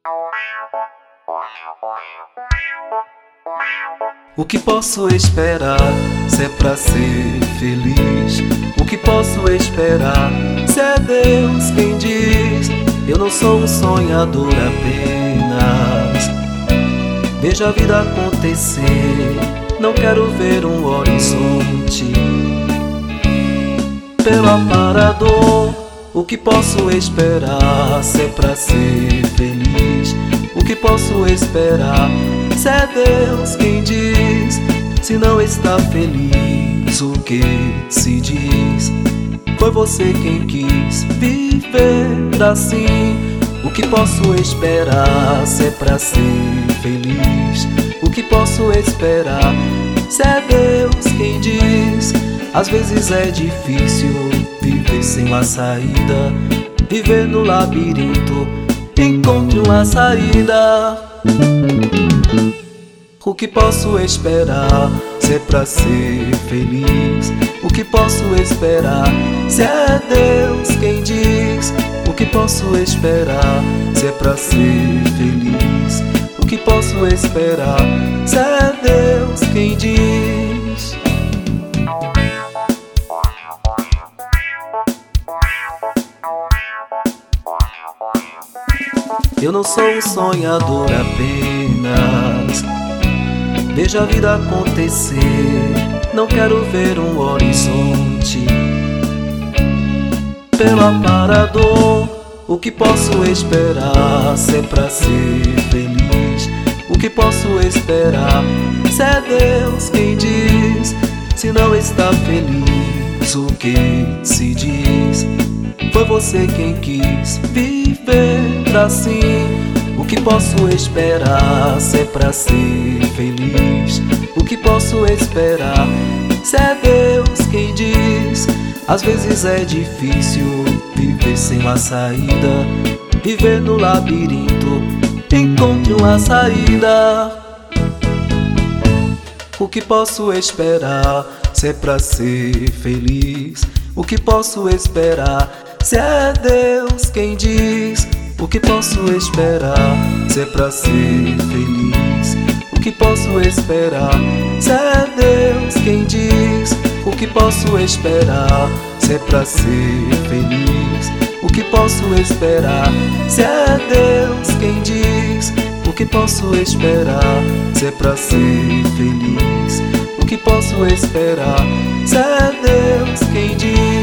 O que posso esperar se é pra ser feliz? O que posso esperar se é Deus quem diz? Eu não sou um sonhador apenas. Vejo a vida acontecer, não quero ver um horizonte pelo aparador. O que posso esperar se é pra ser feliz? O que posso esperar se é Deus quem diz? Se não está feliz, o que se diz? Foi você quem quis viver assim. O que posso esperar se é pra ser feliz? O que posso esperar se é Deus quem diz? Às vezes é difícil viver sem uma saída, viver no labirinto, encontre uma saída. O que posso esperar se é pra ser feliz? O que posso esperar se é Deus quem diz? O que posso esperar se é pra ser feliz? O que posso esperar se é Deus quem diz? Eu não sou um sonhador apenas. Vejo a vida acontecer, não quero ver um horizonte pelo aparador. O que posso esperar se é pra ser feliz? O que posso esperar se é Deus quem diz? Se não está feliz, o que se diz? Foi você quem quis viver assim. O que posso esperar se é pra ser feliz? O que posso esperar se é Deus quem diz? Às vezes é difícil viver sem uma saída, viver no labirinto, encontre uma saída. O que posso esperar se é pra ser feliz? O que posso esperar se é Deus quem diz? O que posso esperar se é pra ser feliz? O que posso esperar se é Deus quem diz? O que posso esperar se é pra ser feliz? O que posso esperar se é Deus quem diz? O que posso esperar se é pra ser feliz? O que posso esperar se é Deus quem diz?